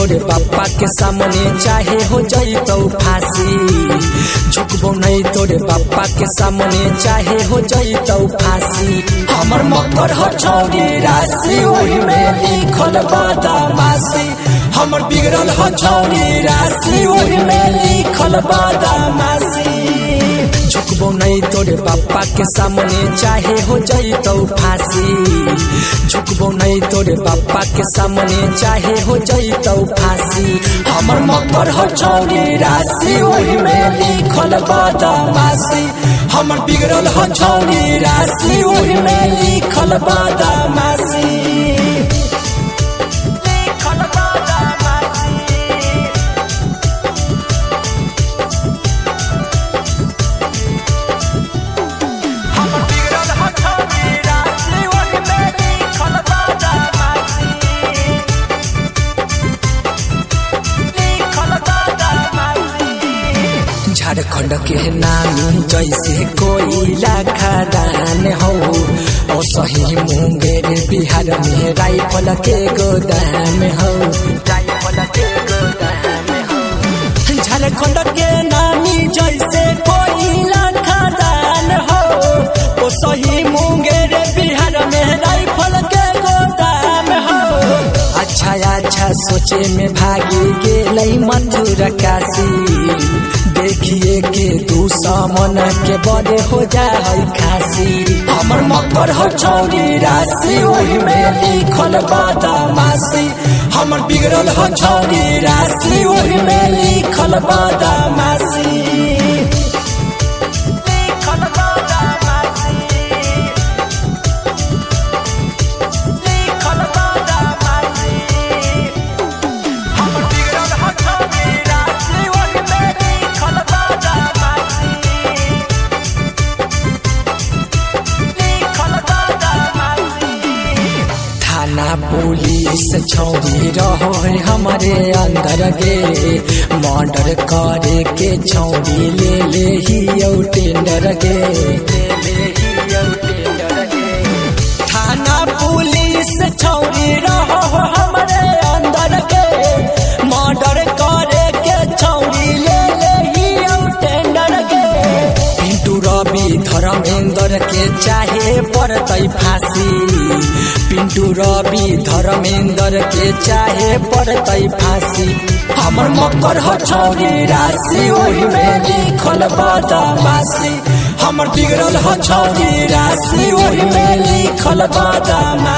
तोरे पापा के सामने चाहे हो जइतौ फांसी। झुकबो नहीं तोरे पापा के सामने चाहे हो जइतौ फांसी। हमर मकर हो छौरी राशि ओही में लिखल बदमाशी। हमर बिगड़ल हो छौरी राशि ओही में लिखल बदमाशी। झुकबो नहीं तोरे पापा के सामने चाहे हो जइतौ फांसी। झुकबो नहीं तोरे पापा के सामने चाहे हो जइतौ फांसी। हमर मकर हो छौरी राशि ओही में लिखल बदमाशी। हमर बिगड़ल हो छौरी राशि ओही में लिखल बदमाशी। झारखंड के नामी जैसे कोयला खदान हो और सही मुंगेर बिहार में राइफल के गोदाम हो। झारखंड के नामी जैसे कोयला खदान हो और सही मुंगेर बिहार में राइफल के गोदाम हो। अच्छा अच्छा सोचे में भागी गेलै मथुरा काशी। देखिए के दुश्मन के बड़े हो जाए खासी। हमर मकर हो छौरी राशि ओही में लिखल बदमाशी। हमर बिगड़ल हो छौरी राशि ओही में लिखल बदमाशी। पुलिस छौरी रहो हमारे अंदर गे। मर्डर करे के छौरी ले ही टेंडर गे। थाना पुलिस छौरी रहो हमारे अंदर गे। मर्डर करे के छौरी ले ही टेंडर गे। पिंटू रवि धर्मेंद्र के चाहे पड़तै फांसी। पिंटू रवि धर्मेंद्र के चाहे पड़तै फांसी। हमर मकर हो छौरी राशि ओही में लिखल बदमाशी। हमर बिगड़ल हो छौरी राशि ओही में लिखल बदमाशी।